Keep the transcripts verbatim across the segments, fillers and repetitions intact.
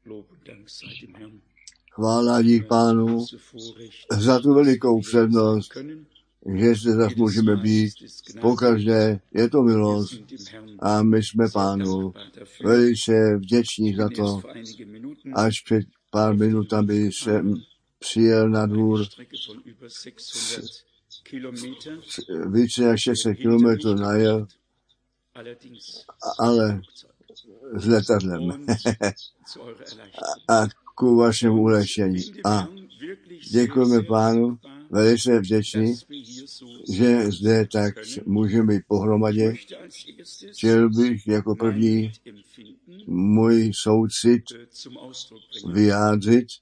Chvála dík Pánu za tu velikou přednost, že zde zas můžeme být. Pokaždé je to milost a my jsme Pánu velice vděční za to. Až před pár minutami jsem přijel na dvůr více než šest set kilometrů najel, ale s letadlem a ku vašemu ulehčení. A děkujeme Pánu, velice vděční, že zde tak můžeme být pohromadě. Chtěl bych jako první můj soucit vyjádřit,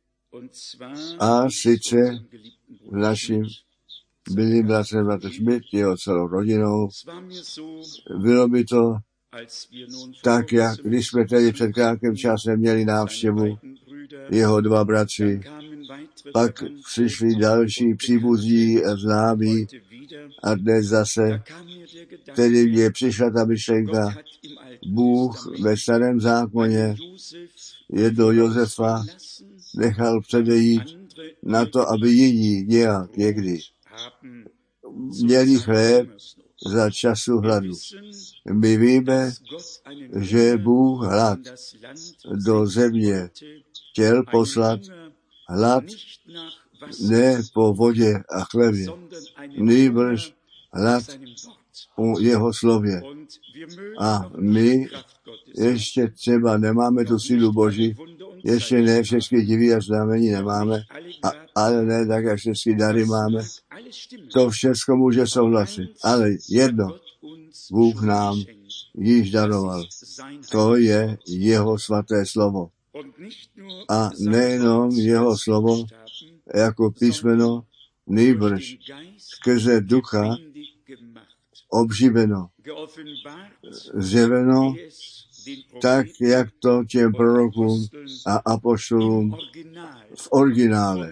a sice v našim milým bratrem bratr Schmidt, jeho celou rodinou. Bylo by to tak, jak když jsme tedy před krátkým časem měli návštěvu jeho dva bratři, pak přišli další příbuzí a známí a dnes zase, tedy mě přišla ta myšlenka, Bůh ve starém zákoně jednoho Josefa nechal předejít na to, aby jiní nějak někdy měli chléb za času hladu. My víme, že Bůh hlad do země chtěl poslat, hlad ne po vodě a chlebě, nýbrž hlad o jeho slově. A my ještě třeba nemáme tu sílu Boží, ještě ne všechny divy a znamení nemáme, a, ale ne tak, jak všechny dary máme. To všechno může souhlasit, ale jedno Bůh nám již daroval. To je jeho svaté slovo. A nejenom jeho slovo jako písmeno, nýbrž skrze ducha obživeno, zjeveno, tak, jak to těm prorokům a apoštolům v originále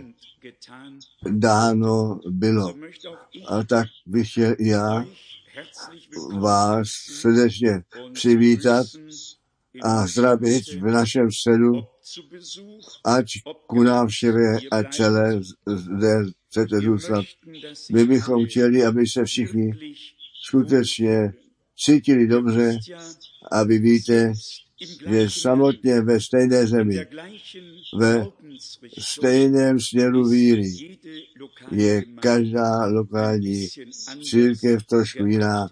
dáno bylo. A tak bych chtěl i já vás srdečně přivítat a zdravit v našem středu, ať ku návštěvě a celé zde chcete zůstat. My bychom chtěli, aby se všichni skutečně cítili dobře, a vy víte, že samotně ve stejné zemi, ve stejném směru víry je každá lokální církev trošku jiná.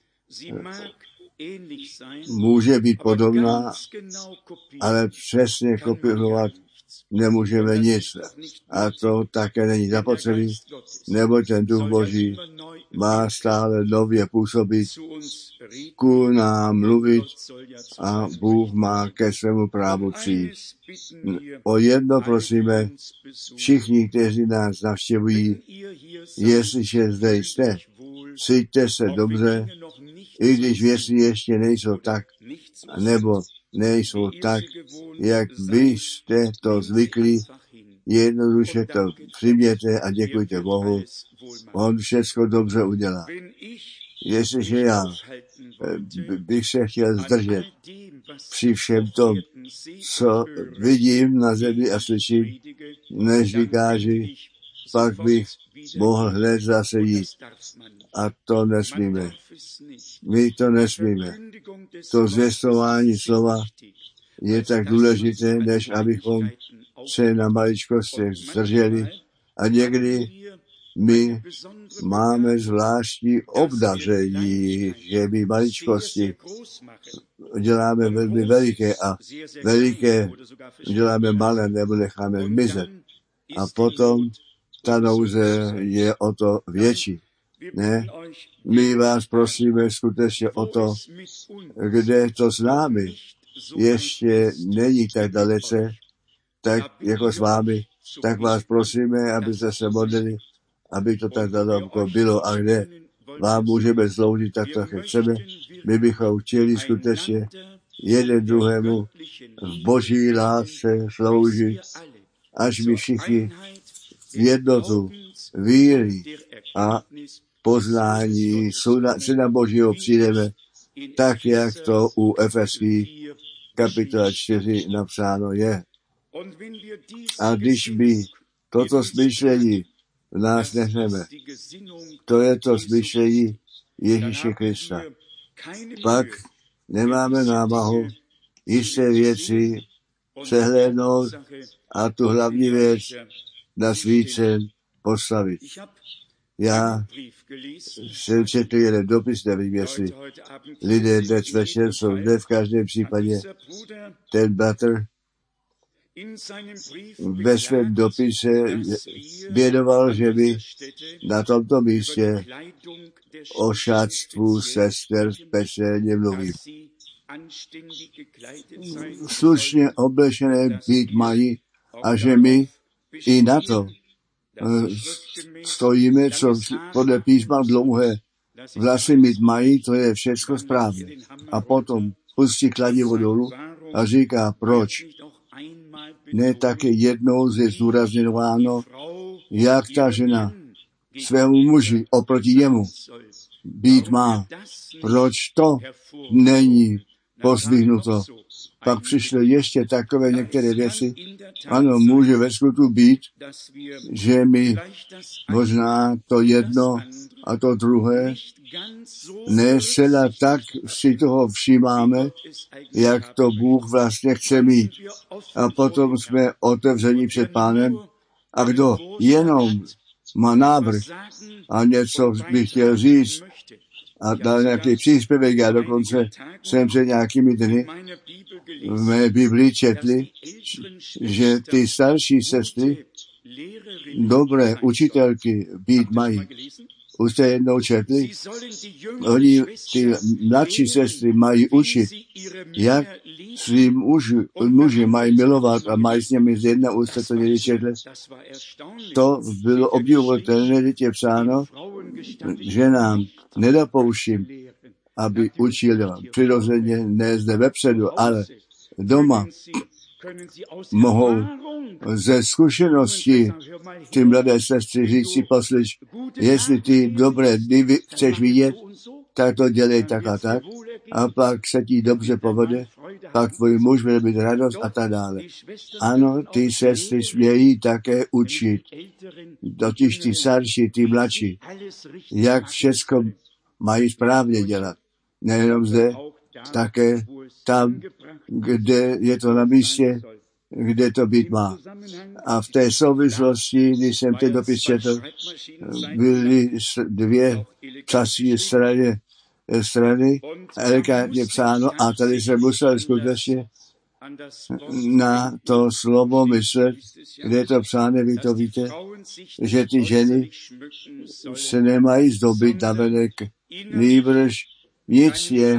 Může být podobná, ale přesně kopírovat nemůžeme nic. A to také není zapotřebí, nebo ten Duch Boží má stále nově působit, ku nám mluvit a Bůh má ke svému právu přijít. O jedno prosíme, všichni, kteří nás navštěvují, jestliže zde jste, cítíte se dobře, i když věci ještě nejsou tak, nebo nejsou tak, jak vy jste to zvyklí, jednoduše to přijměte a děkujte Bohu. On všechno dobře udělá. Jestliže já bych se chtěl zdržet při všem tom, co vidím na zemi a slyším, než vykáži, pak bych mohl hned zase jít. A to nesmíme. My to nesmíme. To zvěstování slova je tak důležité, než abychom se na maličkostech zdrželi. A někdy my máme zvláštní obdaření, že my maličkosti děláme velmi veliké a veliké děláme malé nebo necháme zmizet. A potom ta nouze je o to větší. Ne? My vás prosíme skutečně o to, kde to s námi ještě není tak dalece, tak jako s vámi, tak vás prosíme, abyste se modlili, aby to tak daleko bylo, a kde vám můžeme sloužit, tak také chceme. My bychom chtěli skutečně jeden druhému v boží lásce sloužit, až my všichni jednotu víry a poznání Syna Božího přijdeme, tak jak to u Efeských kapitola čtyři napsáno je. A když my toto smýšlení v nás nechneme, to je to smýšlení Ježíše Krista, pak nemáme námahu jisté věci přehlédnout a tu hlavní věc na svícen postavit. Já jsem četl jeden dopis, nevím, jestli lidé dnes večer jsou zde, v každém případě ten bratr ve svém dopise vědoval, že by na tomto místě o šatstvu sester speciálně mluví. Slušně oblečené být mají a že my i na to stojíme, co podle písma dlouhé vlasy mít mají, to je všechno správně. A potom pustí kladivo dolů a říká, proč? Ne také jednou je zdůrazňováno, jak ta žena svému muži oproti němu být má. Proč to není pozvihnuto? Pak přišly ještě takové některé věci. Ano, může ve skutku být, že my možná to jedno a to druhé ne zcela tak si toho všímáme, jak to Bůh vlastně chce mít. A potom jsme otevření před Pánem a kdo jenom má návrh a něco by chtěl říct a dal nějaký příspěvek, já dokonce jsem před nějakými dny v mé Biblii četli, že ty starší sestry dobré učitelky být mají. Už jste jednou četli? Oni, ty mladší sestry, mají učit, jak svým muži, muži mají milovat a mají s nimi z jedna ústa, to někdy četli. To bylo obdivuhodné, teď je psáno, že nám nedopouštím, aby učil přirozeně ne zde vepředu, ale doma mohou ze zkušenosti ty mladé sestry říct si, poslyš, jestli ty dobré dny chceš vidět, tak to dělej tak a tak, a pak se ti dobře povede, pak tvůj muž bude mít radost a tak dále. Ano, ty sestry smějí také učit, totiž ty starší, ty mladší, jak všechno mají správně dělat. Nejenom zde, také tam, kde je to na místě, kde to být má. A v té souvislosti, když jsem ten dopis četl, byly dvě psací strany, strany elegantně psáno a tady se musel skutečně na to slovo myslet, kde je to psáno, vy to víte, že ty ženy se nemají zdobit navenek, nýbrž nic je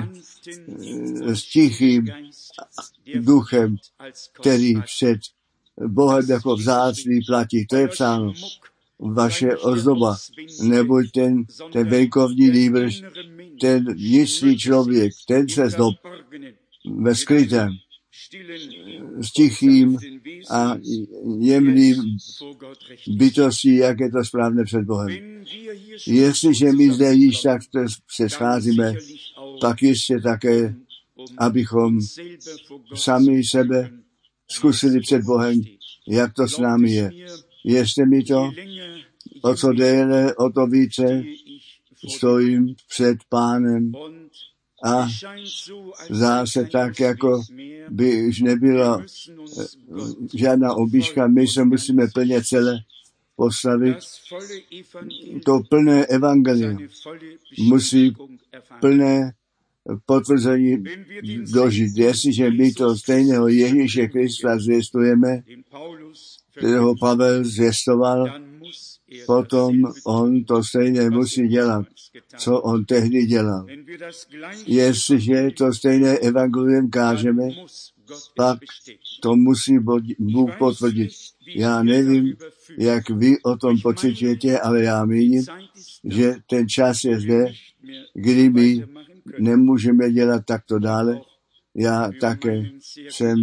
s tichým duchem, který před Bohem jako vzácný platí. To je psáno. Vaše ozdoba, neboť ten, ten venkovní nýbrž, ten vnitřní člověk, ten se zdob ve skrytém, s tichým a jemným bytostí, jak je to správné před Bohem. Jestliže my zde již tak se scházíme, tak jistě také, abychom sami sebe zkusili před Bohem, jak to s námi je. Věřte mi to, o co déle, o to více stojím před Pánem a zdá se tak, jako by už nebyla žádná obíčka. My se musíme plně celé postavit. To plné evangelium musí plné potvrzení dožít. Jestliže my to stejného Ježíše Krista zvěstujeme, kterého Pavel zvěstoval, potom on to stejně musí dělat, co on tehdy dělal. Jestliže to stejné evangelium kážeme, pak to musí Bůh potvrdit. Já nevím, jak vy o tom pocitujete, ale já míním, že ten čas je zde, kdy my nemůžeme dělat takto dále. Já také jsem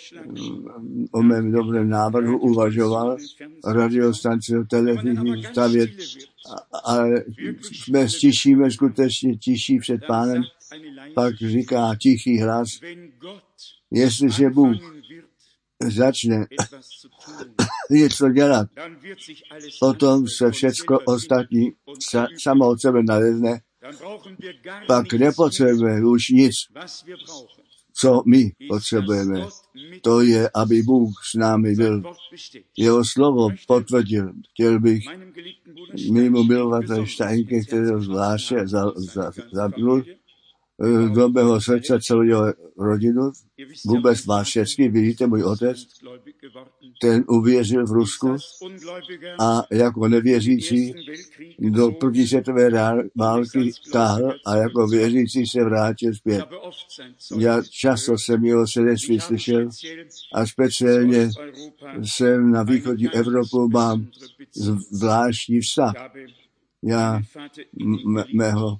o mém dobrém návrhu uvažoval, radiostanici, televizi stavět, ale jsme stišíme skutečně tiší před Pánem, pak říká tichý hlas, Jestliže Bůh začne něco dělat, potom se všecko ostatní sa, samo od sebe nalezne, pak nepotřebujeme už nic, co my potřebujeme. To je, aby Bůh s námi byl. Jeho slovo potvrdil. Chtěl bych mimo milovatele Steinke, kterého zvláště zapnul do mého srdce celou jeho rodinu. Vůbec má všechny, vidíte, můj otec, ten uvěřil v Rusku a jako nevěřící do první světové války táhl a jako věřící se vrátil zpět. Já často jsem jeho svědectví slyšel a speciálně jsem na východní Evropu mám zvláštní vztah. Já m- mého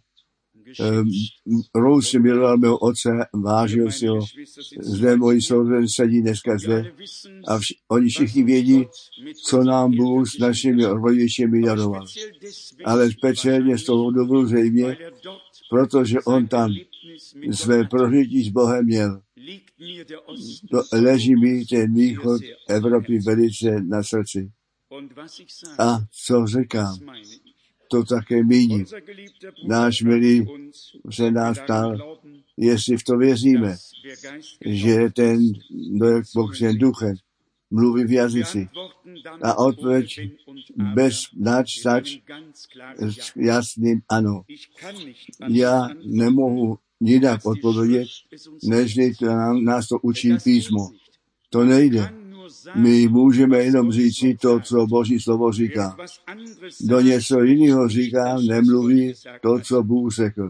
Rous miloval mého otce, vážil si ho. Zde moji sourozenci sedí dneska zde a vš- oni všichni vědí, co nám Bůh s našimi rodiči daroval. Ale speciálně z toho důvodu zřejmě, protože on tam své prožití s Bohem měl. To leží mi ten východ Evropy velice na srdci. A co říkám, to také míním. Náš milý se nás ptal, jestli v to věříme, že ten Bůh ten duchem mluví v jazyci. A odpověď bez nač, tač, jasným ano. Já nemohu jinak odpovědět, než nás to učí písmo. To nejde. My můžeme jenom říci to, co Boží slovo říká. Do něco jiného říká, nemluví to, co Bůh řekl.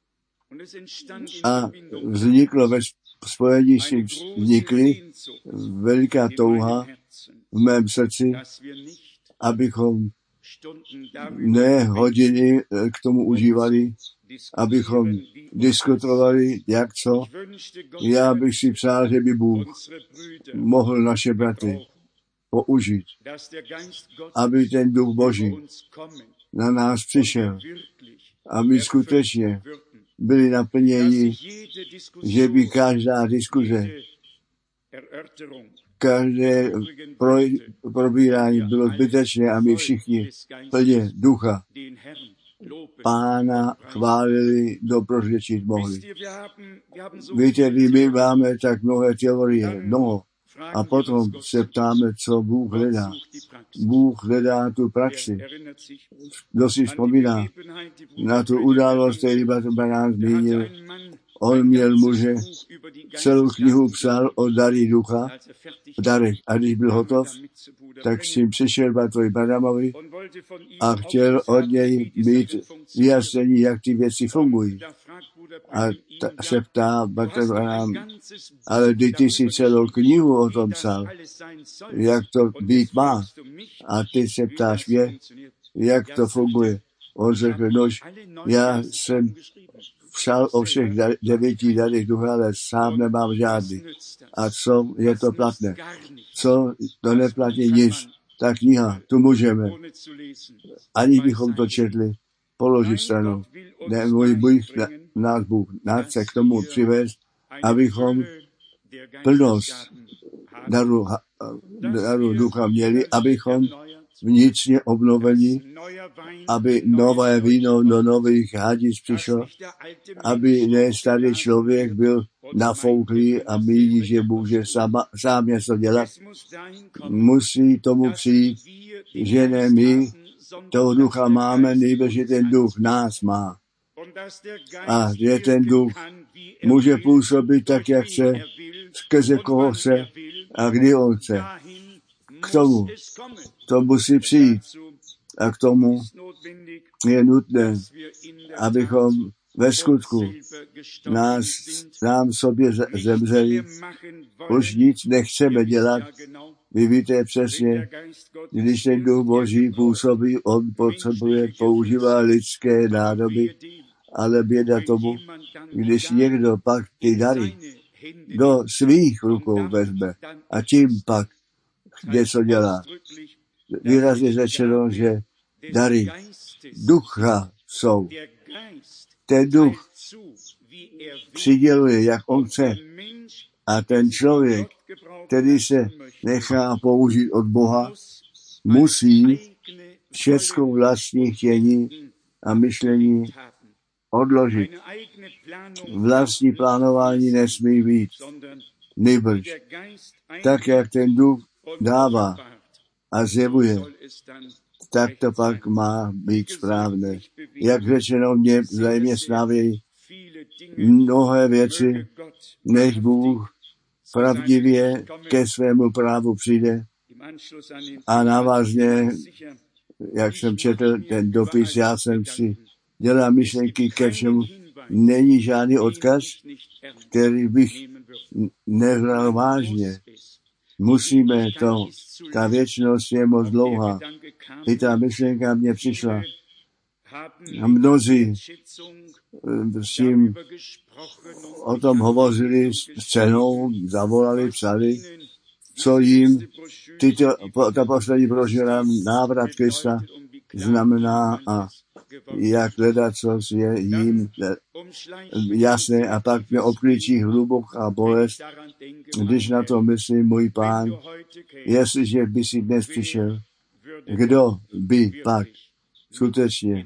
A vzniklo ve spojení s tím vznikly veliká touha v mém srdci, abychom ne hodiny k tomu užívali, abychom diskutovali, jak co. Já bych si přál, že by Bůh mohl naše bratry použít, aby ten duch Boží na nás přišel, aby skutečně byli naplněni, že by každá diskuze, každé pro, probírání bylo zbytečné a my všichni plně ducha Pána chválili, doprořečit mohli. Víte, my máme tak mnohé teorie, mnoho. A potom se ptáme, co Bůh hledá. Bůh hledá tu praxi. Kdo si vzpomíná na tu událost, který Barán zmínil, on měl muže, celou knihu psal o dary ducha, darech. A když byl hotov, tak s tím přišel Bartovi Baramovi a chtěl od něj mít vyjasnění, jak ty věci fungují. A ta, se ptá Bartovi Baram, ale ty, ty si celou knihu o tom psal, jak to být má. A ty se ptáš mě, jak to funguje. On řekl, nož, já jsem psal o všech devíti darech ducha, ale sám nemám žádný. A co je to platné? Co to neplatí nic? Ta kniha, tu můžeme, ani bychom to četli, položit stranou. Ne, můj Bůh, náš Bůh, nás se k tomu přivést, abychom plnost daru, daru ducha měli, abychom vnitřně obnovení, aby nové víno do nových hadic přišlo, aby ne starý člověk byl nafouklý a míní, že může sama, sám něco dělat. Musí tomu přijít, že ne my toho ducha máme, nejbrž že ten duch nás má. A že ten duch může působit tak, jak chce, skrze koho chce a kdy on chce. K tomu to musí přijít a k tomu je nutné, abychom ve skutku nás nám sobě zemřeli. Už nic nechceme dělat. Vy víte přesně, když ten duch Boží působí, on potřebuje používat lidské nádoby, ale běda tomu, když někdo pak ty dary do svých rukou vezme a tím pak něco dělá. Výrazně řečeno, že dary ducha jsou. Ten duch přiděluje, jak on chce. A ten člověk, který se nechá použít od Boha, musí všeckou vlastní chtění a myšlení odložit. Vlastní plánování nesmí být. Nýbrž, tak jak ten duch dává a zjevuje, tak to pak má být správné. Jak řečeno, mě vzájemně snavějí mnohé věci, než Bůh pravdivě ke svému právu přijde. A návazně, jak jsem četl ten dopis, já jsem si dělal myšlenky ke všemu. Není žádný odkaz, který bych nebral vážně. Musíme to, ta věčnost je moc dlouhá. I ta myšlenka mě přišla. A mnozí s tím o tom hovořili s cenou, zavolali, psali, co jim tyto, ta poslední brožura návrat Krista znamená a jak hledat, co je jim jasné, a pak mě obklíčí hluboká bolest, když na to myslím, můj Pán, jestliže by si dnes přišel, kdo by pak skutečně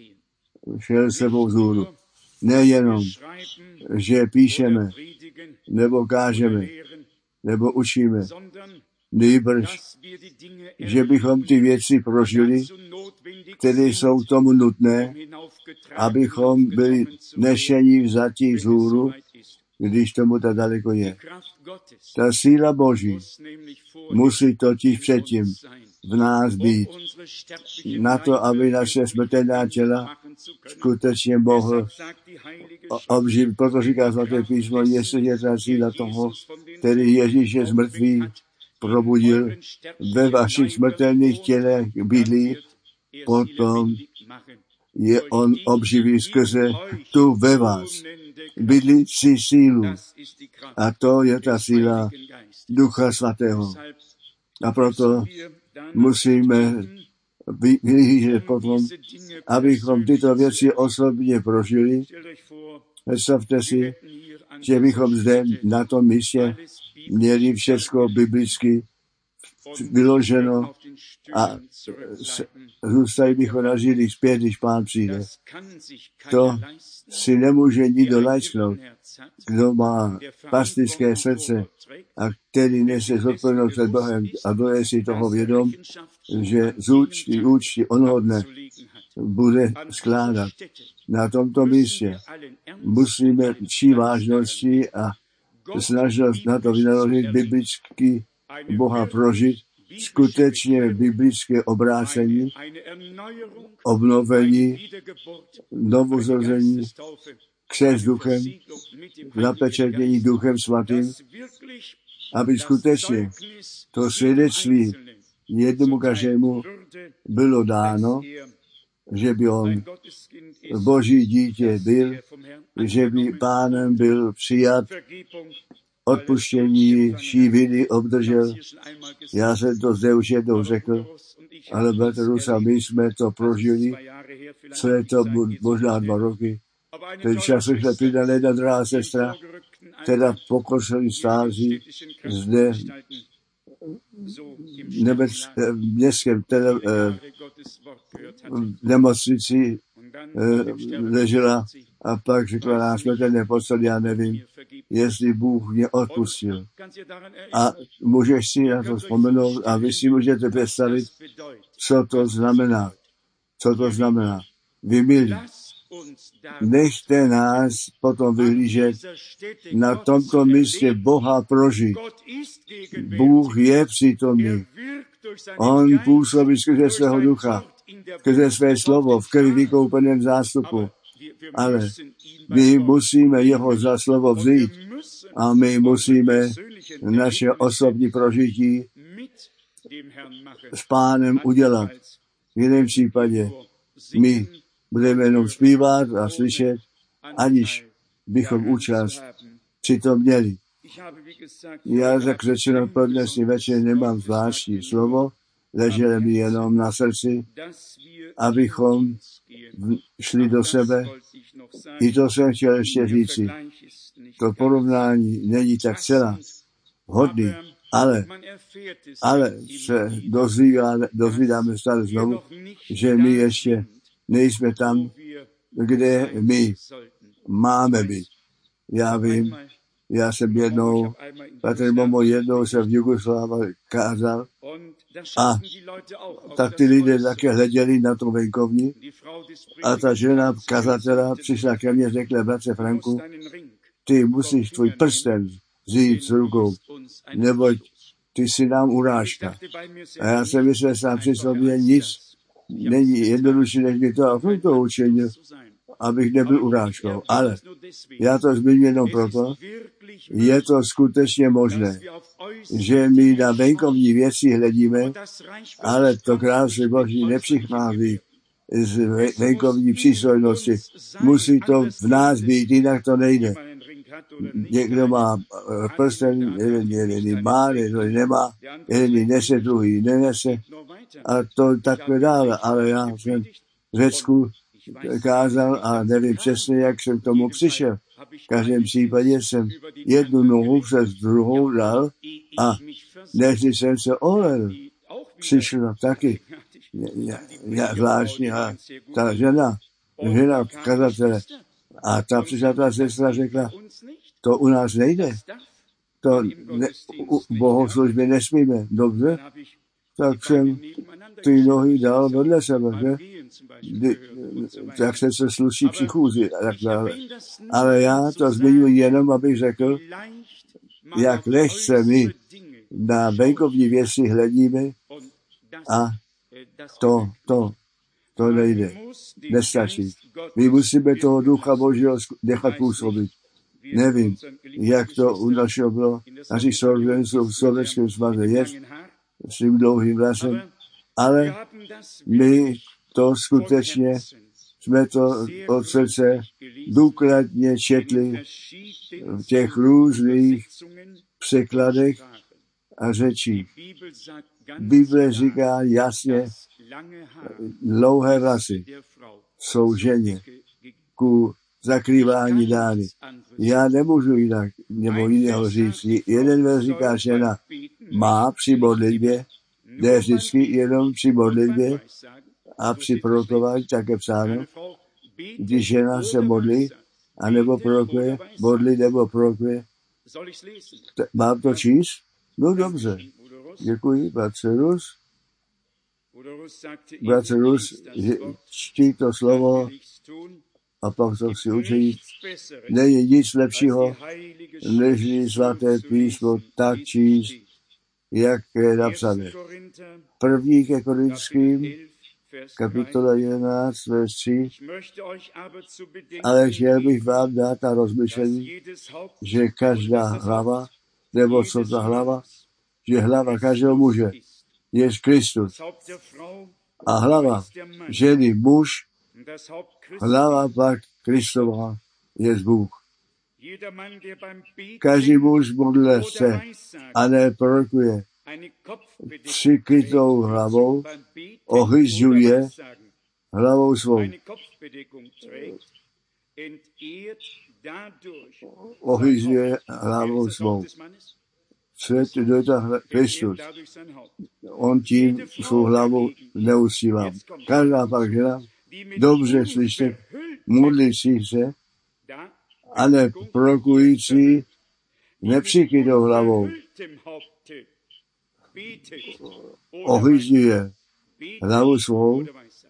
šel sebou vzhůru. Nejenom, že píšeme, nebo kážeme, nebo učíme, nýbrž, že bychom ty věci prožili, které jsou tomu nutné, abychom byli nešení vzatí vzhůru, když tomu tak daleko je. Ta síla Boží musí totiž předtím v nás být, na to, aby naše smrtelná těla skutečně mohl obživit. Proto říká svaté písmo, jestli je ta síla toho, který Ježíše z mrtvých probudil, ve vašich smrtelných tělech bydlí, potom je on obživí skrze tu ve vás bydlící sílu. A to je ta síla Ducha Svatého. A proto musíme vyhlížet potom, abychom tyto věci osobně prožili. Představte si, že bychom zde na tom místě měli všechno biblicky vyloženo a zůstali bychom na židlích zpět, když Pán přijde. To si nemůže nikdo lajsknout, kdo má pastýřské srdce a který nese zodpovědnost před Bohem a kdo je si toho vědom, že z účty, účty onoho dne bude skládat. Na tomto místě musíme vší vážnosti a snažnost na to vynaložit biblicky Boha prožit, skutečně biblické obrácení, obnovení, novozrození, křest duchem, zapečetění duchem svatým, aby skutečně to svědectví jednomu každému bylo dáno, že by on Boží dítě byl, že by Pánem byl přijat, odpuštění vší viny obdržel. Já jsem to zde už jednou řekl, ale Betrus a my jsme to prožili, co je to možná dva roky. Ten čas se přidala jedna druhá sestra, teda pokořili stáří zde nebec, v městském teda, eh, v nemocnici eh, ležela a pak řekla, nás jsme ten neposlal, já nevím, jestli Bůh mě odpustil. A můžeš si na to vzpomenout a vy si můžete představit, co to znamená. Co to znamená. Vy milí, nechte nás potom vyhlížet na tomto místě Boha prožít. Bůh je přítomný. On působí skrze svého ducha, skrze své slovo v krvi vykoupeném zástupu. Ale my musíme jeho za slovo vzít a my musíme naše osobní prožití s Pánem udělat. V jiném případě my budeme jenom zpívat a slyšet, aniž bychom účast přitom měli. Já, jak řečeno, pro dnešní večer nemám zvláštní slovo, leželo mi jenom na srdci, abychom šli do sebe. I to jsem chtěl ještě říci. to porovnání není tak celá hodný, ale, ale se dozvídáme, dozvídáme stále znovu, že my ještě nejsme tam, kde my máme být. Já vím, já jsem jednou, Patr Momo jednou jsem v Jugoslávii kázal a tak ty lidé také hleděli na to venkovní a ta žena kazatela přišla ke mně, řekla, bratře Franku, ty musíš tvůj prsten vzít s rukou, neboť ty si nám urážka. A já jsem myslel sám při sobě, nic není jednodušší, než by to a on to učinil, abych nebyl urážkou. Ale já to zmiňuji jenom proto, je to skutečně možné, že my na venkovní věci hledíme, ale to království Boží nepřichází z venkovní přístojnosti. Musí to v nás být, jinak to nejde. Někdo má prsten, jeden, jeden má, jeden nemá, jeden nese, druhý nenese a to takhle dále. Ale já jsem v Řecku kázal a nevím přesně, jak jsem k tomu přišel. V každém případě jsem jednu nohu přes druhou dal a než jsem se olel, přišla taky ja, zvláštní a ta žena, žena kazatele a ta přišla ta sestra řekla, to u nás nejde, to ne, u bohoslužby nesmíme, dobře, tak jsem ty nohy dal vedle sebe, že? Tak se se sluší při chůzi a tak dále. Ale já to zmiňuji jenom, abych řekl, jak lehce my na venkovní věci hledíme a to, to, to nejde, nestačí. My musíme toho Ducha Božího nechat působit. Nevím, jak to u našeho bylo, naši sourozenců v Sovětském svaze je, s tím dlouhým vlasem, ale my to skutečně jsme to od srdce důkladně četli v těch různých překladech a řečích. Bible říká jasně, dlouhé vlasy jsou ženě ku zakrývání dány. Já nemůžu jinak, nebo jiného říct. Jeden verš říká, žena má při modlitbě, ne vždycky jenom při modlitbě a při prorokování také psáno, když žena se modlí, anebo prorokuje, modlí nebo prorokuje. Mám to číst? No dobře. Děkuji, bratře Rus. Bratře Rus, čtí to slovo a pak to si učit. Není nic lepšího, než svaté písmo tak číst, jak je napsané. První ke Korinským, kapitola jedenáct, verš tři. Ale chtěl bych vám dát na rozmyšlení, že každá hlava, nebo co za hlava, že hlava každého muže je Kristus. A hlava ženy muž, hlava pak Kristova je Bůh. Každý muž modlí se a ne prorokuje přikrytou hlavou, ohyzuje hlavou svou. Ohyzuje hlavou svou. Svět je to Kristus. On tím svou hlavu neusívá. Každá pak žena, dobře slyšte, modlící se, a ne prorokující, nepřikrytou hlavou. Ohyzuje hlavu svou,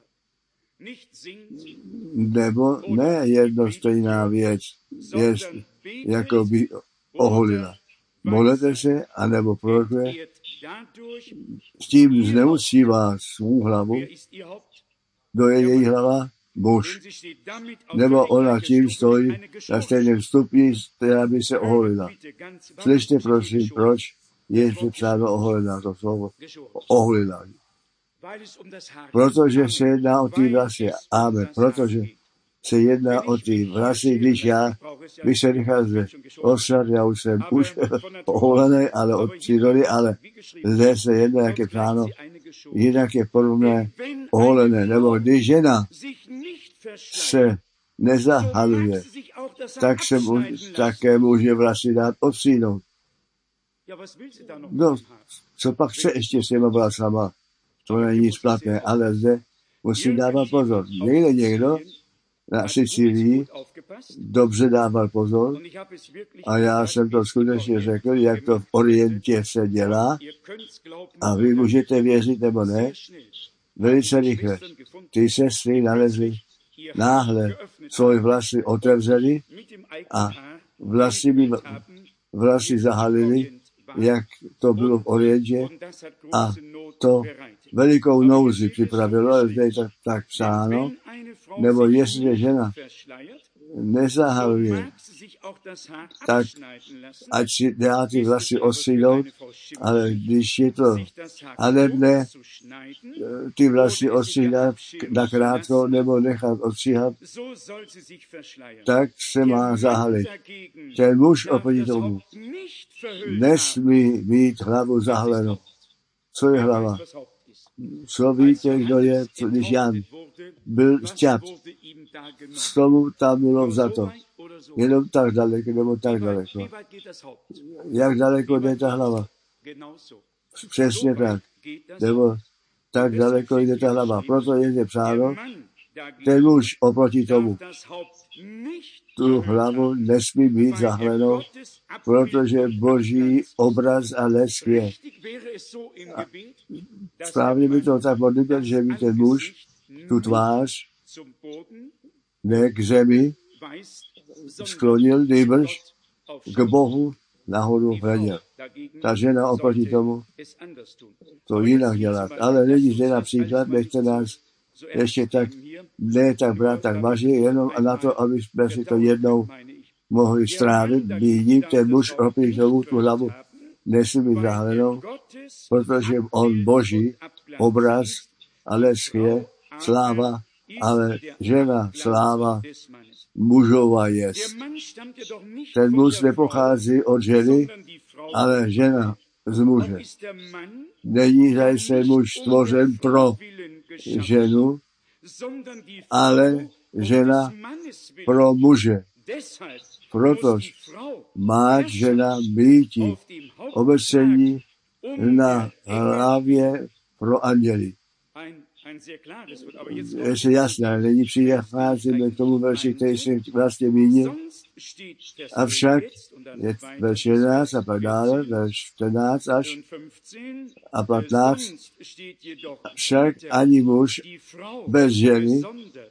nebo ne jedno stejná věc, je jako by oholila. Modlete se, anebo prorokuje, s tím zneuctívá svou hlavu, kdo je její hlava? Muž. Nebo ona tím stojí na stejném stupni, která by se oholila. Slyšte prosím, proč je připsáno oholená, to slovo oholila. Protože se jedná o ty vlasy. Amen. Protože se jedná o ty vlasy, když já bych se nechal osrat, já už jsem už oholený, ale od přírody, ale zde se jedná, jak je psáno, jinak je podobné oholené. Nebo když žena se nezahaluje, tak se mu, také může vlasy dát odstříhnout. No, co pak chce ještě s těma vlasama? To není nic platné, ale zde musí dávat pozor. Někde někdo na Sicílii dobře dával pozor a já jsem to skutečně řekl, jak to v Orientě se dělá a vy můžete věřit nebo ne, velice rychle. Ty sestry nalezly náhle svoje vlasy otevřely a vlasy, by, vlasy zahalily, jak to bylo v Orientě a to velikou nouzi připravilo, ale zde je tak, tak psáno, nebo jestli žena nezahaluje, tak ať si dá ty vlasy ostříhnout, ale když je to hanebné, ty vlasy ostříhat na krátko nebo nechat ostříhat, tak se má zahalit. Ten muž oproti tomu nesmí mít hlavu zahalenou. Co je hlava? Co víte, kdo je, když Jan byl šťat? Z tomu tam bylo vzato. Jenom tak daleko, nebo tak daleko. Jak daleko jde ta hlava? Přesně tak. Nebo tak daleko jde ta hlava. Proto je zde psáno, ten muž oproti tomu tu hlavu nesmí být zahlenou, protože boží obraz a lesk je. A správně by to tak modlitbě, že by ten muž tu tvář ne k zemi sklonil, nýbrž k Bohu nahoru hleděl. Ta žena oproti tomu to jinak dělat. Ale lidi zde například, nechte nás ještě tak, ne tak brát, tak važit, jenom na to, aby jsme si to jednou mohli strávit. Vidím, ten muž oproti tomu tu hlavu nesmí být zahalenou, protože on boží obraz a lesk je sláva, ale žena sláva mužova jest. Ten muž nepochází od ženy, ale žena z muže. Není zajisté muž stvořen pro ženu, ale žena pro muže. Protož má žena býti obecení na hlavě pro anděly. Je se jasné, není přicházíme k tomu verši, který jsem vlastně mínil. Avšak je verš jedenáct a pak dále, verš čtrnáct až a patnáct. Však ani muž bez ženy,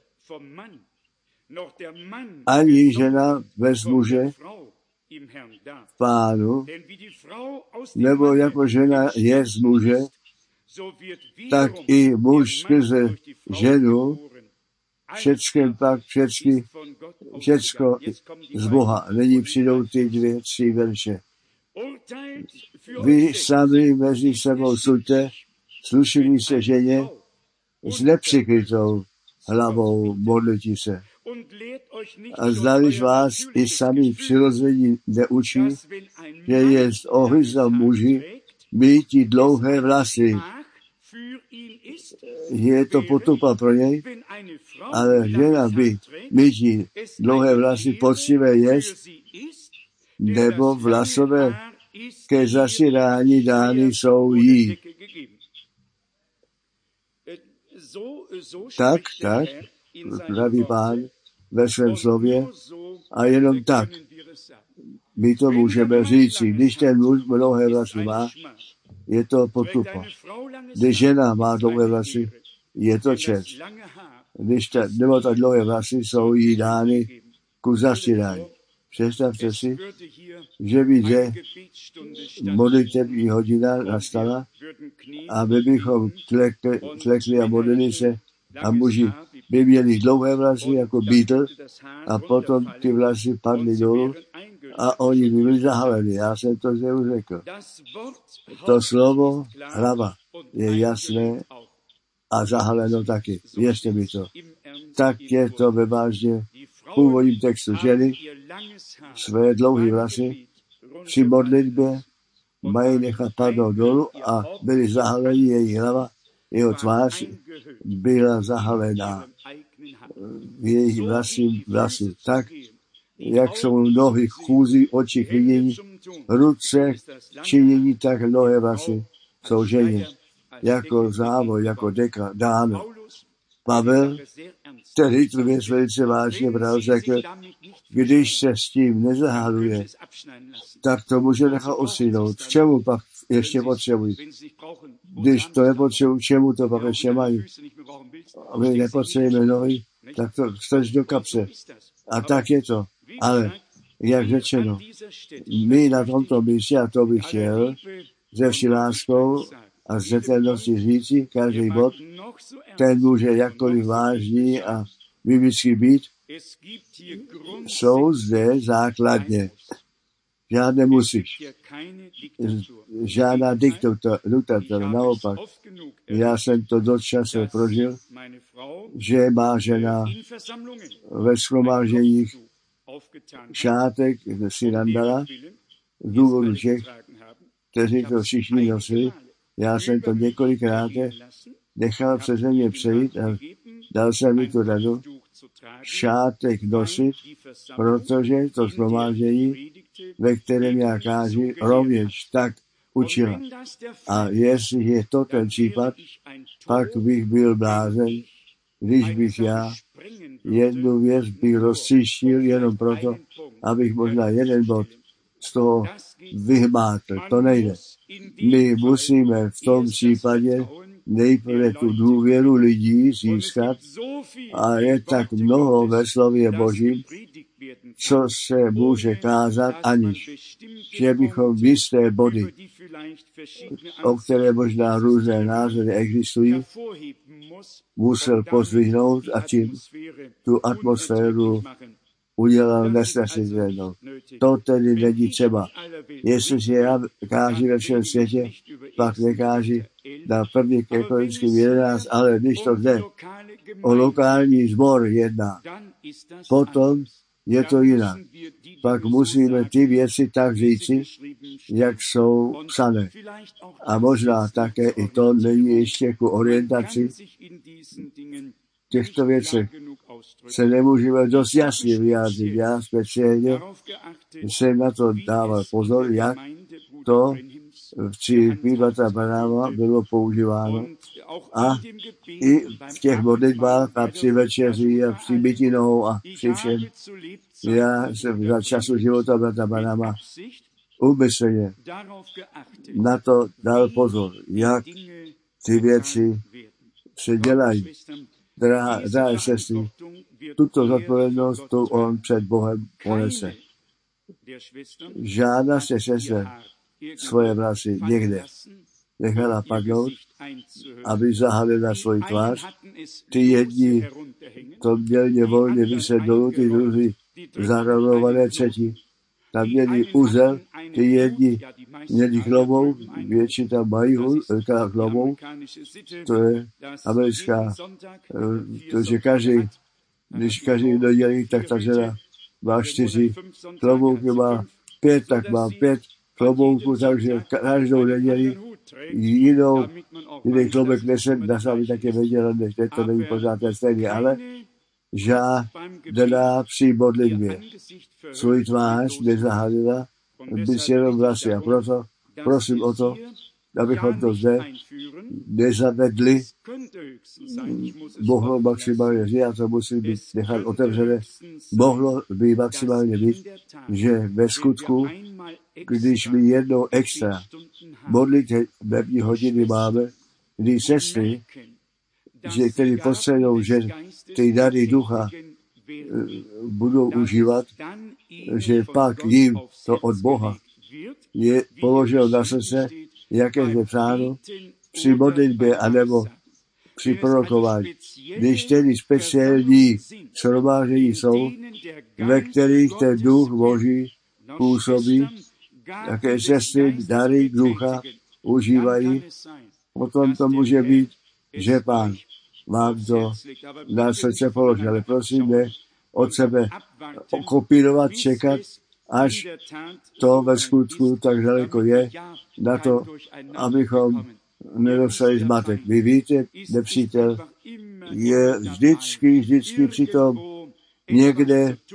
ani žena bez muže v Pánu, nebo jako žena je z muže, tak i muž skrze ženu, všecky pak všecky, všecko z Boha. Nyní přijdou ty dvě, tři verše. Vy sami mezi sebou suďte, slušení se ženě s nepřikrytou hlavou modlití se. A zdališ vás i sami přirození neučí, že je ohyza muži mít dlouhé vlasy. Je to potupa pro něj, ale žena by mít dlouhé vlasy poctivé jest, nebo vlasové ke zasírání dány jsou jí. Tak, tak, praví Pán ve svém slově, a jenom tak my to můžeme říci. Když ten muž dlouhé vlasy má, je to potupa. Když žena má dlouhé vlasy, je to čest. Když ta, nebo tak dlouhé vlasy jsou jí dány ku zasírání. Představte si, že by zde modlitební hodina nastala a my bychom klekli, klekli a modlili se a muži by měli dlouhé vlasy jako Beatle a potom ty vlasy padly dolů a oni by byli zahaleni. Já jsem to zde už řekl. To slovo hlava je jasné a zahaleno taky. Věřte mi to. Tak je to ve vážně v původním textu ženy své dlouhé vlasy při modlitbě mají nechat padnout dolů a byly zahaleni, její hlava, jeho tvář byla zahalená v jejich vlasy, vlasy tak, jak jsou nohy chůzí, oči k vidění, ruce činění, tak mnohé vlasy jsou ženě. Jako závoj, jako deka, dáno. Pavel, který tu věc velice vážně bral, řekl, když se s tím nezaháduje, tak to může nechat osinout. K čemu pak ještě potřebují? Když to nepotřebují, čemu to pak ještě mají? A my nepotřebujeme nohy, tak to strč do kapse. A tak je to. Ale, jak řečeno, my na tomto místě, a to bych chtěl, ze vší láskou a zřetelností říci, každý bod, ten může jakkoliv vážný a biblický být, jsou zde základně. Žádné musí. Žádná diktatura. Naopak, já jsem to dost času prožil, že má žena ve shromážděních šátek si nandala z důvodu těch, kteří to všichni nosili. Já jsem to několikrát nechal přeze mě přejít a dal jsem mi tu radu šátek nosit, protože to shromáždění, ve kterém já káži, rovněž tak učila. A jestli je to ten případ, pak bych byl blázen, když bych já jednu věc bych roztříštil jenom proto, abych možná jeden bod z toho vyhmátl. To nejde. My musíme v tom případě nejprve tu důvěru lidí získat a je tak mnoho ve slově Božím, co se může kázat, aniž že bychom v jisté body, o které možná různé názory existují, musel pozdvihnout a tím tu atmosféru udělal nesnesitelnou. To tedy není třeba. Jestliže já káži ve všem světě, pak nekáži na první ke Korinským jedenáct, ale když to jde o lokální sbor jedná, potom je to jinak. Pak musíme ty věci tak říci, jak jsou psané. A možná také i to není ještě ku orientaci těchto věcech. Se nemůžeme dost jasně vyjádřit. Já speciálně jsem na to dával pozor, jak to v církvi Bratra Branhama bylo používáno a i v těch modlitbách a při večeři a při bytí nohou a při všem. Já jsem za času života Bratra Branhama úmyslně na to dal pozor, jak ty věci se dělají. Drahé sestry, tuto zodpovědnost tu on před Bohem ponese. Žádná se sestr svoje vlasy někde nechala padnout, aby zahalila svoji tvář. Ty jedni to měli volně vyset dolů, ty druzí zahrnované třetí. Tam měli uzel, ty jedni měli klobouk, větší tam mají klobouk, to je americká, to, že každý, když každý nedělí, tak ta žena má čtyři klobouky, má pět, tak má pět klobouků, takže každou neděli jinou, jiný klobouk nese, na sami také věděla, než to není pořád ten stejný, ale žádná při modlitbě svůj tvář nezahalila, bys jenom vlasy. A proto prosím o to, abychom to zde nezavedli. Mohlo maximálně říct, a to musí být nechat otevřené, mohlo by maximálně být, že ve skutku, když my jednou extra modlitební hodiny máme, kdy sestry, že který potřebují, že ty dary ducha budou užívat, že pak jim to od Boha je položil na srdce, jaké je psáno, při modlitbě anebo při prorokování. Když tedy speciální shromáždění jsou, ve kterých ten duch Boží působí, jaké sestry dary ducha užívají, potom to může být, že Pán vám to na srdce položí. Ale prosím, ne od sebe kopírovat, čekat, až to ve skutku tak daleko je, na to, abychom nedostali zmatek. Vy víte, nepřítel je vždycky, vždycky přitom někde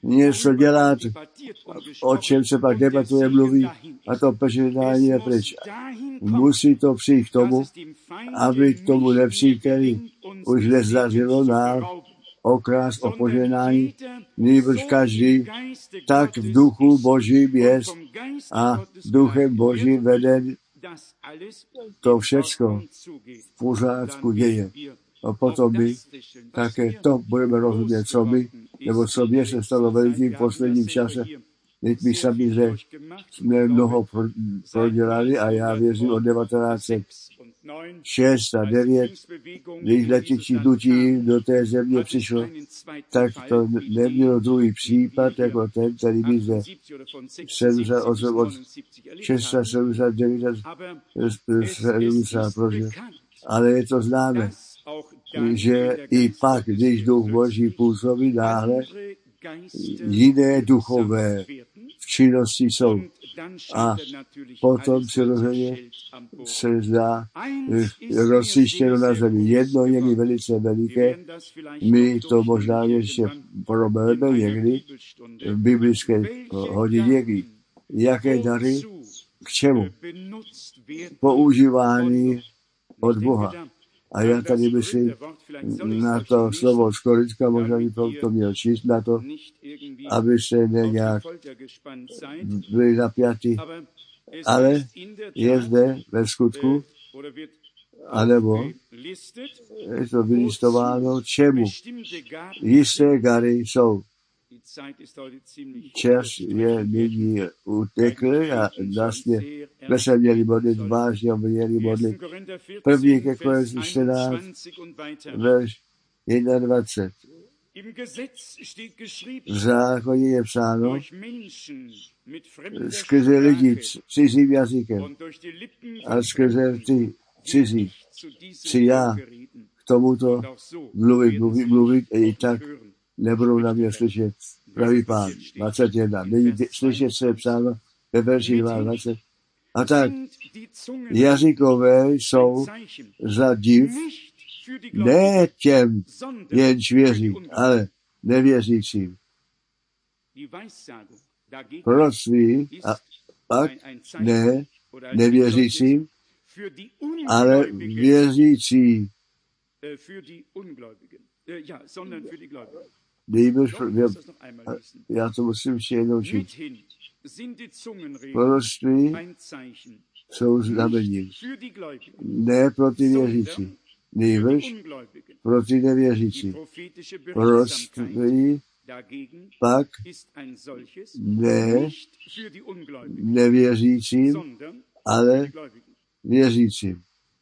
něco dělat, o čem se pak debatuje, mluví, a to požehnání je pryč. Musí to přijít k tomu, aby k tomu nepříteli už nezdařilo nám okrást o požehnání, nýbrž každý tak v duchu Božím jest a duchem Božím veden to všecko v pořádku děje. A potom my také to budeme rozumět, co my, nebo co mě se stalo velikým v posledním čase. Teď my sami zde jsme mnoho prodělali a já věřím od devatenáct set šest a devět, když letičí hnutí do té země přišlo, tak to nemělo druhý případ, jako ten, který by zde sedmdesát osm od šest sedmdesát devět sedmdesát prožil. Ale je to známe, že i pak, když duch Boží působí náhle, jiné duchové v činnosti jsou. A potom přirozeně se zdá rozstříštěno na zemi. Jedno je mi velice veliké, my to možná ještě probereme někdy v biblické hodině, jaké dary, k čemu používání od Boha. A já tady myslím na to slovo z Korinska, možná by to měl číst na to, aby se nějak byli napjati, ale je zde ve skutku, anebo je to vylistováno, čemu jisté dary jsou. Čas je nyní utekl a vlastně jsme se měli modlit, vážně měli modlit. První ke Korinským čtrnáct, verš dvacet jedna. V zákoně je psáno, skrze lidi cizím jazykem a skrze ty cizí chci já k tomuto mluvit, mluvit, mluvit i tak nebudou na mě slyšet, pravý Pán. dvacet jedna. Není slyšet se psáno ve verši dvacet dva. A tak jazykové jsou za div ne těm, jenž věří, ale nevěřícím. Proroctví a pak ne nevěřícím, ale věřící. Nejbrž, já to musím ještě jednou číst. Proroctví jsou znamením. Ne pro ty věřící. Nejbrž pro ty nevěřící. Proroctví pak ne nevěřícím, ale věřícím.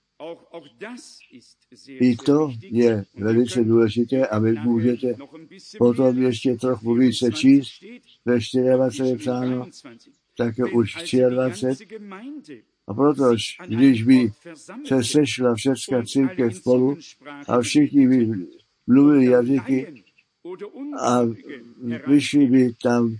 I to je velice důležité a vy můžete potom ještě trochu více číst. Ve dvacet čtyři je psáno, také už dvacet tři. A proto, když by se sešla všechna církev spolu a všichni by mluvili jazyky a vyšli by tam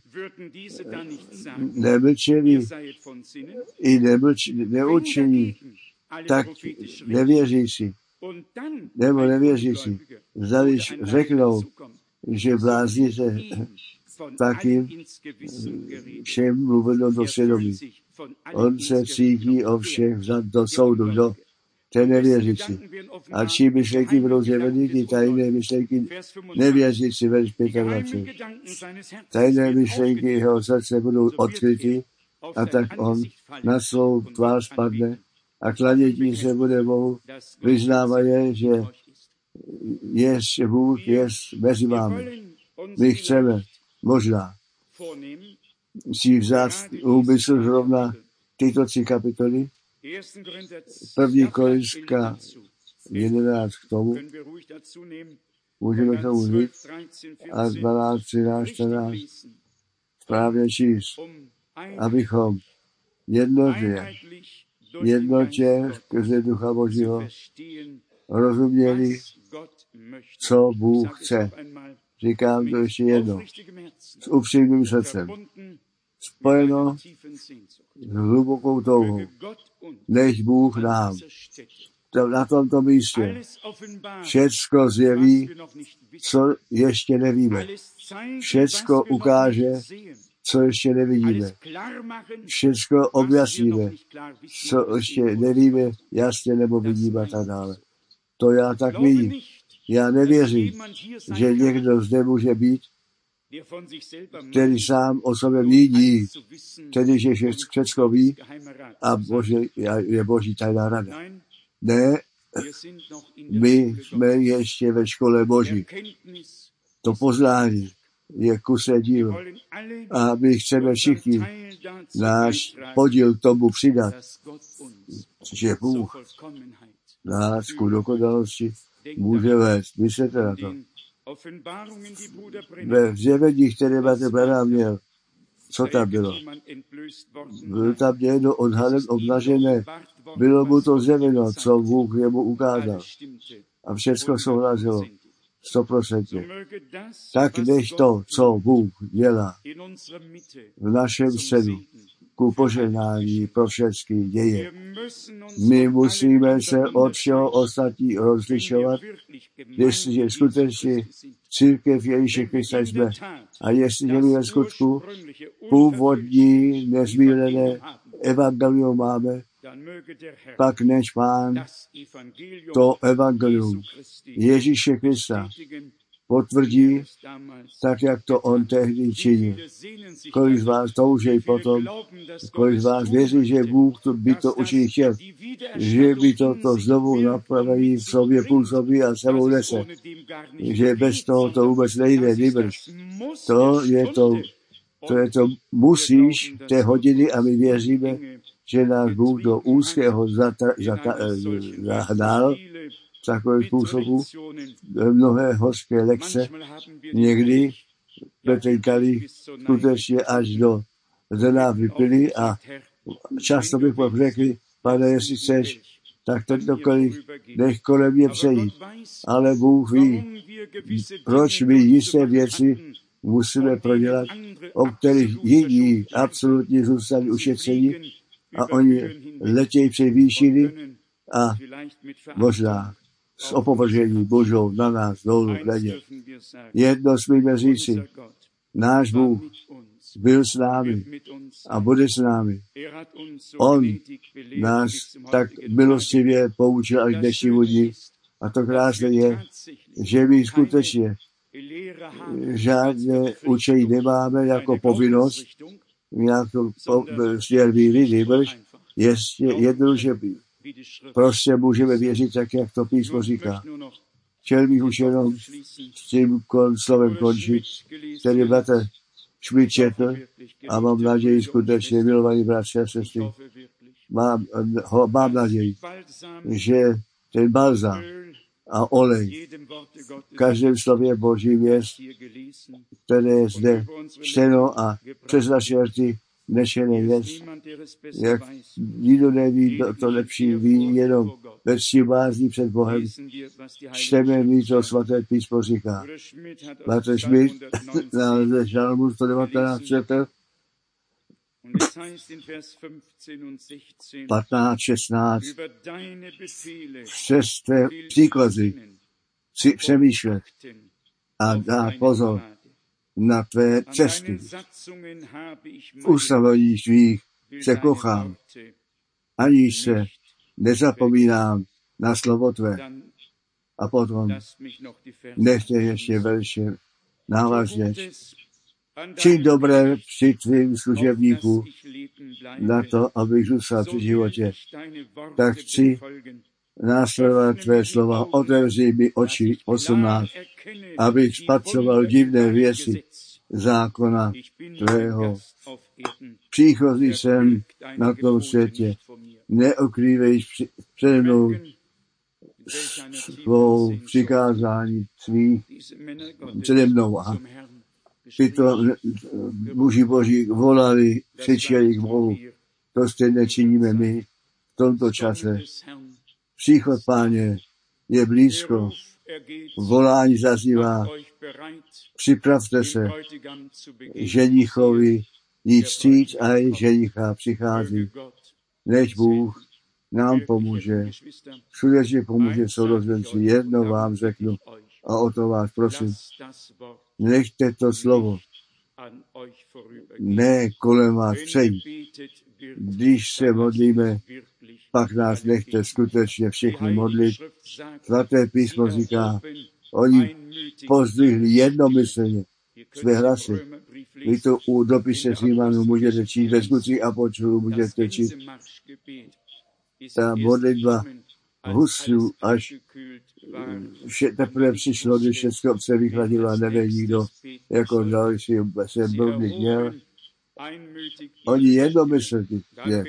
nemlčeli i nemlč, neučení, tak nevěřící, nebo nevěřící, zdališ řeknou, že blázníte, tak jim všem mluveno do svědomí. On se cítí o všech vzat do soudu, do té nevěřící. A čí myšlenky budou zjeveny, ty tajné myšlenky nevěřící, verš dvacet pět. Tajné myšlenky jeho srdce budou odkryty a tak on na svou tvář padne a klanětí se bude Bohu, vyznávaje, že je, že Bůh je mezi vámi. My chceme možná si vzát úmysl zrovna tyto tři kapitoly, první Korinska jedenáct k tomu, můžeme k tomu říct, a dvanáct, třináct, čtrnáct správně číst, abychom jednotně, jednotě skrze Ducha Božího rozuměli, co Bůh chce. Říkám to ještě jednou. S upřímným srdcem. Spojeno s hlubokou touhou. Nech Bůh nám na tomto místě všecko zjeví, co ještě nevíme. všecko ukáže, co ještě nevidíme. Všecko objasníme, co ještě nevíme, jasně nebo vidíme a tak dále. To já tak vidím. Já nevěřím, že někdo zde může být, který sám o sobě ví, tedy že všecko ví a Bože, je Boží tajná rada. Ne, my jsme ještě ve škole Boží. To poznání je kusé dílo. A my chceme všichni náš podíl k tomu přidat, že Bůh nás ku dokonalosti může vést. Myslete na to. Ve zjevení, které máte Branham měl, co tam bylo? Bylo tam někdo odhalem obnažené. Bylo mu to zjeveno, co Bůh jemu ukázal. A všechno souhlasilo. Stoprocentně. Tak než to, co Bůh dělá v našem středu, ku požehnání pro všechny děje. My musíme se od všeho ostatní rozlišovat, jestliže skutečně církev Ježíše Krista jsme a jestliže my ve skutku původní nezmílené evangelium máme, pak než Pán to evangelium Ježíše Krista potvrdí, tak jak to on tehdy činil. Kolik z vás touží potom, kolik z vás věří, že Bůh by to učinit chtěl, že by to, to znovu napraví v sobě působí a sebou nese. Že bez toho to vůbec nejde, vybrž. To je to, to je to musíš té hodiny a my věříme, že nás Bůh do úzkého zahnal takových způsobů, mnohé hořké lekce, někdy pretenkali skutečně až do dna vypili a často bych pak řekli, Pane, jestli chceš, tak tento kolik nech kolem mě přejít. Ale Bůh ví, proč my jisté věci musíme prodělat, o kterých jiní absolutně zůstali ušetření a oni letějí převýšili a možná s opovržením Božou na nás dolů hledě. Jedno smíme říci, náš Bůh byl s námi a bude s námi. On nás tak milostivě poučil až dnešnímu dní. A to krásné je, že my skutečně žádné učení nemáme jako povinnost, jako směr víry, nýbrž ještě jednoduše prostě můžeme věřit tak, jak to písmo říká. Chtěl bych už jenom s tím kon, slovem končit, který bratr Schmidt četl a mám naději skutečně, milovaní bratři a sestry, mám, ho, mám naději, že ten balzám a olej v každém slově Boží věst, které je zde čteno a přes naše rty nešené věc, jak nikdo neví, to lepší ví, jenom ve bázní před Bohem. Čteme mi, co svaté písmo říká. Bratr Schmidt na žalmu sto devatenáct četl patnáct šestnáct přes tvé příkazy si přemýšlet a dát pozor na tvé cesty. V ustanoveních tvých se kochám, aniž se nezapomínám na slovo tvé. A potom nechte ještě velice návazně. Čím dobré při tvým služebníku na to, abych zůstal při životě, tak chci následovat tvé slova. Otevři mi oči osmnáct, abych spatřoval divné věci zákona tvého. Příchozí jsem na tom světě. Neokrývej přede mnou svou přikázání svých přede mnou. A tyto muži Boží volali, křičeli k Bohu. To stejně činíme my v tomto čase. Příchod Páně je blízko. Volání zaznívá. Připravte se. Ženichovi jít vstříc a i ženicha přichází. Než Bůh nám pomůže. Skutečně pomůže sourozenci. Jedno vám řeknu. A o to vás prosím. Nechte to slovo ne kolem vás přejít. Když se modlíme, pak nás nechte skutečně všechny modlit. Svaté písmo říká, oni pozdvihli jednomyslně své hlasy. Vy to u dopise Římanů můžete číst, ve skutcích apoštolů můžete číst. Ta modlitba husů až vše teprve přišlo, když všechno se vychladilo a neví nikdo, jako další se bludit měl. Oni jednomyslně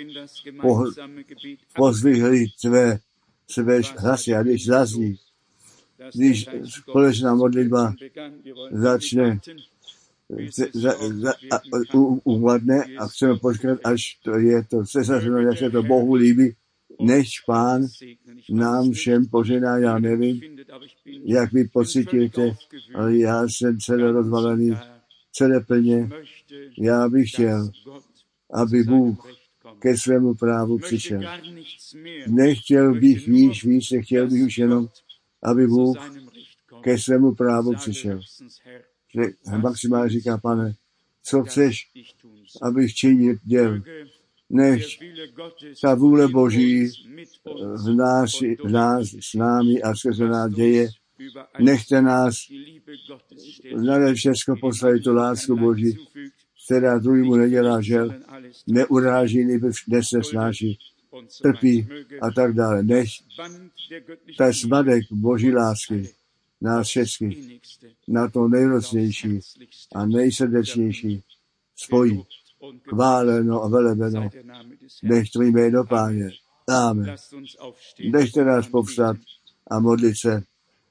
pozdvihli své, své hlasy a když zazní, když společná modlitba začne za, za, a, u, uvadne a chceme počkat, až to je to sesařeno, jak se to Bohu líbí, než Pán nám všem požená. Já nevím, jak vy pocítíte, ale já jsem celé rozvalený, celé plně. Já bych chtěl, aby Bůh ke svému právu přišel. Nechtěl bych víc, víc, chtěl bych už jenom, aby Bůh ke svému právu přišel. Maximálně říká, Pane, co chceš, abych činil děl, než ta vůle Boží v nás, v nás s námi a skrze nás děje. Nechte nás nade všechno poslat tu lásku Boží, která druhému nedělá žel, neuráží, nese snáší, trpí a tak dále. Nech ta svadek Boží lásky nás všechny na to nejrostnější a nejsrdečnější spojí. Chváleno a velebeno. Nech tvý jméno, Páně. Amen. Nechte nás povstat a modlit se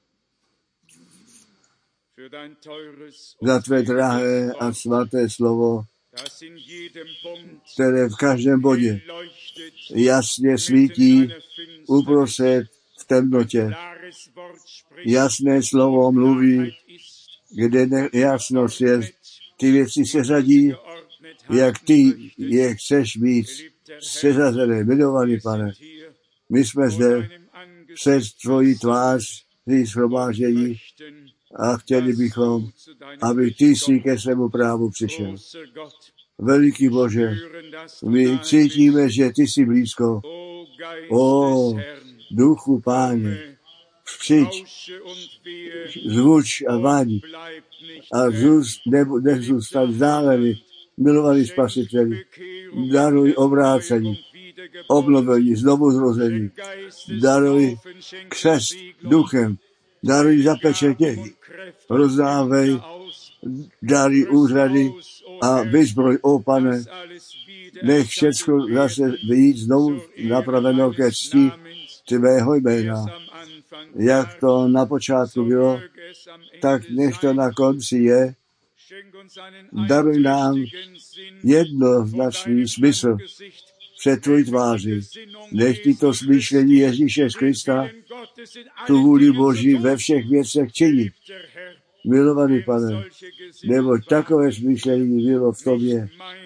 za tvé drahé a svaté slovo, které v každém bodě jasně svítí uprostřed v temnotě. Jasné slovo mluví, kde nejasnost je, ty věci se řadí, jak ty je chceš mít seřazené. Milovaný Pane, my jsme zde před tvojí tvář, ty shromáždění a chtěli bychom, aby ty jsi ke svému právu přišel. Veliký Bože, my cítíme, že ty jsi blízko. O, duchu Páně, přijď, zvuč a vaň a zůst, nebo nezůstat vzdálený, milovaný Spasiteli, daruj obrácení, obnovení, znovuzrození, daruj křest duchem, daruj zapečetění, rozdávej dary úřady a vyzbroj, o Pane, nech všecko zase vyjít znovu napraveno ke cti tvého jména. Jak to na počátku bylo, tak nech to na konci je. Daruj nám jednoznačný smysl před tvůj tváři. Nech ti to smýšlení Ježíše Krista, tu vůli Boží ve všech věcech činit. Milovaný Pane, neboť takové smýšlení bylo v tobě.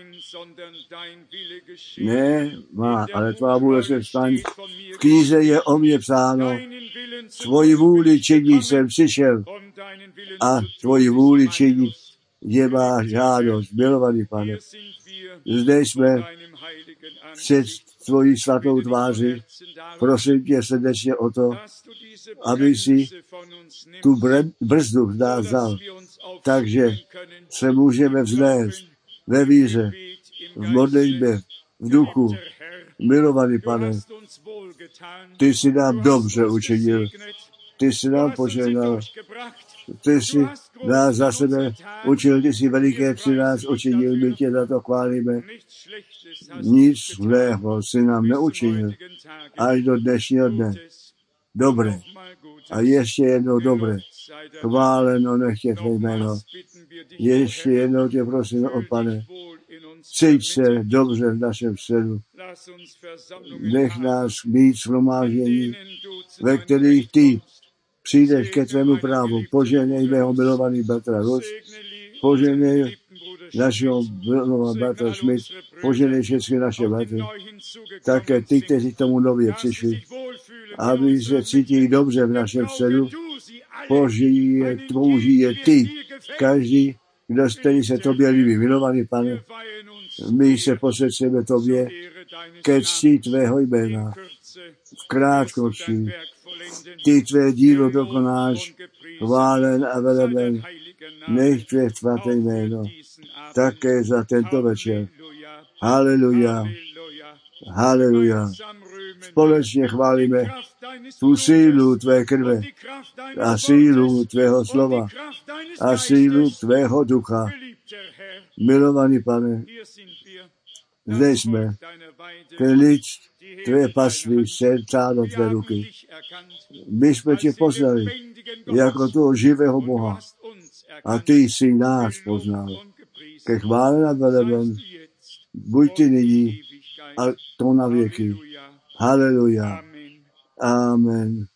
Ne, má, ale tvá vůle se staň. V knize je o mě psáno, tvoji vůli činí jsem přišel a tvoji vůli činí je má žádost. Milovaný Pane, zde jsme před tvojí svatou tváři. Prosím tě srdečně o to, aby si tu brzdu v nás vzal, takže se můžeme vznést ve víře, v modlitbě, v duchu. Milovaný Pane, ty jsi nám dobře učinil, ty jsi nám požehnal, ty jsi nás za sebe učil, ty jsi veliké při nás učinil, my tě za to chválíme. Nic zlého si nám neučinil až do dnešního dne. Dobré. A ještě jednou dobré. Chváleno nechtě tvé jméno. Ještě jednou tě prosím, o Pane, cíť se dobře v našem středu. Nech nás být shromáždění, ve kterých ty přijdeš ke tvému právu. Požehnej mého milovaný bratra Rus, požehnej našeho milovaného bratra Schmidt, požehnej všechny naše bratry, také ty, kteří k tomu nově přišli, aby se cítili dobře v našem středu, požijí je, touží je ty, každý, kdo který se tobě líbí. Milovaný Pane, my se posvěcujeme tobě ke cti tvého jména. V krátkosti ty tvé dílo dokonáš, chválen a veleben, nech tvé svaté jméno, také za tento večer. Haleluja, haleluja. Společně chválíme tu sílu tvé krve a sílu tvého slova a sílu tvého ducha. Milovaný Pane, zde jsme, ten lid tvé pasvy se dá do tvé ruky. My jsme tě poznali jako toho živého Boha a ty jsi nás poznal. Ke chvále a veleben buď ty nyní a to na věky. Haleluja. Amen.